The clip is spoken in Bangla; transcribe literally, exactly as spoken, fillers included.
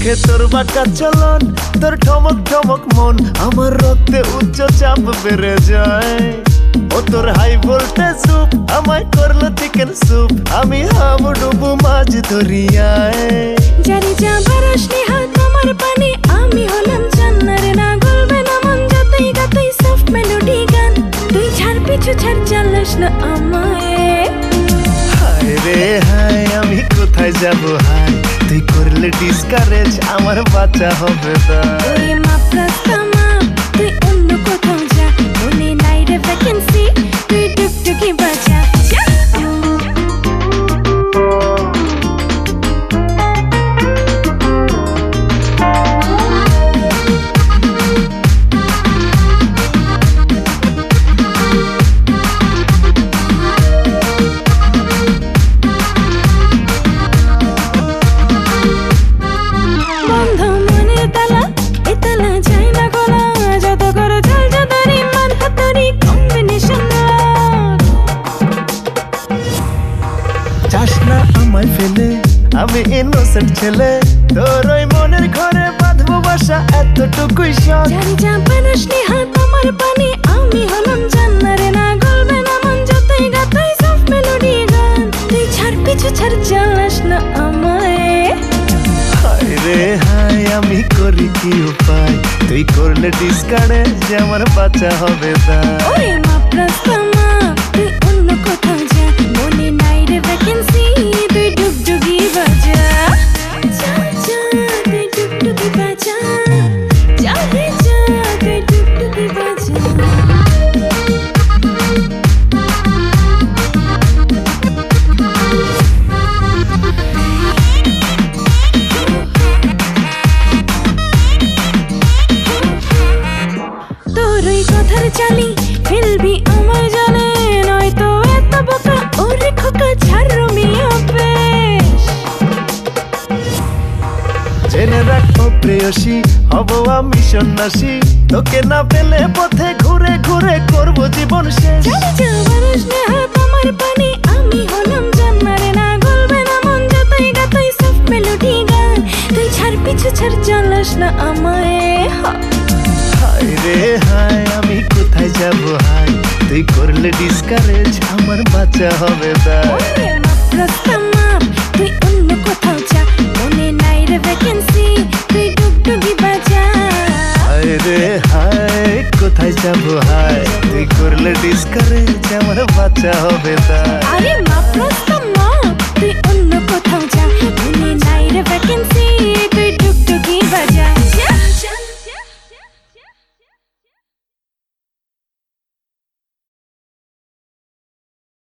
দেখে তোর বাঁকা চলন, তোর ঠমক ঠমক মন, আমার রক্তে উচ্চ চাপ বেড়ে যায়। ও তোর হাই ভোল্টেজ রূপ আমায় করলো চিকেন স্যুপ, আমি হাবুডুবু মাঝ দরিয়ায়। জারি যা বারস নেহাত আমার পানে, আমি হলাম জান্নারে না গলবে না মন যতই গাতই সফট মেলোডি গান। তুই ছাড় পিছু ছাড় চালাস না আমায়। হায় রে হায় আমি কোথায় যাব হায়, তুই করলে ডিসকারেজ আমার বাচ্চা হবে না। ওরে মাপ রাস্তা মাপ, তুই অন্য কোথাও যা, মনে নাই রে ভ্যাকেন্সি, তুই টুকটুকি বাজা। চাস না আমায় ফেলে, আমি ইনোসেন্ট ছেলে, তোর ওই মনের ঘরে বাঁধবো বাসা এতটুকুই শখ। জারি যা বারস নেহাত আমার পানে, আমি হলাম জান্নারে না গলবে না মন যতই গাতই সফট মেলোডি গান। তুই ছাড় পিছু ছাড় চালাস না আমায়। হায় রে হায় আমি করি কি উপায়, তুই করলে ডিসকারেজ আমার বাচ্চা হবে না। ওরে মাপ রাস্তা মাপ, তুই অন্য কোথাও যা, মনে নাই রে ভ্যাকেন্সি, তুই ডুগডুগি বাজা। যা যা তুই ডুগডুগি বাজা, যা রে যা তুই ডুগডুগি বাজা। তোর ওই কথার চালি ফেলবি আমায় জানে, নয়তো এত বোকা ওরে খোকা ছাড় রোমিও বেশ। জেনে রাখো প্রেয়সী হব আমি সন্ন্যাসী, তোকে না পেলে পথে ঘুরে ঘুরে করবো জীবন শেষ। জারি যা বারস নেহাত আমার পানে, আমি হলাম জান্নারে না গলবে না মন যতই গাতই সফট মেলোডি গান। তুই ছাড় পিছু ছাড় চালাস না আমায়। হায় রে হায় আমি কোথায় যাব হায়, তুই করলে ডিসকারেজ আমার বাচ্চা হবে না। ওরে মাপ রাস্তা মাপ, তুই অন্য কোথাও যা, মনে নাই রে ভ্যাকেন্সি, তুই ডুগডুগি বাজা। হায় রে হায় কোথায় যাব হায়, তুই করলে ডিসকারেজ আমার বাচ্চা হবে না। আরে মাপ রাস্তা মাপ, তুই অন্য কোথাও যা।